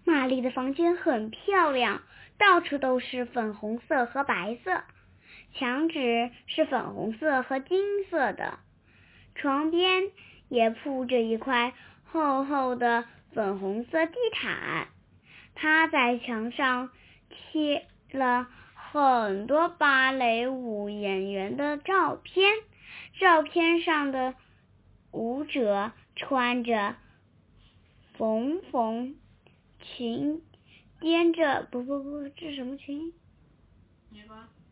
玛丽的房间很漂亮，到处都是粉红色和白色，墙纸是粉红色和金色的，床边也铺着一块厚厚的粉红色地毯。她在墙上贴了很多芭蕾舞演员的照片，照片上的舞者穿着缝缝裙，这是什么裙？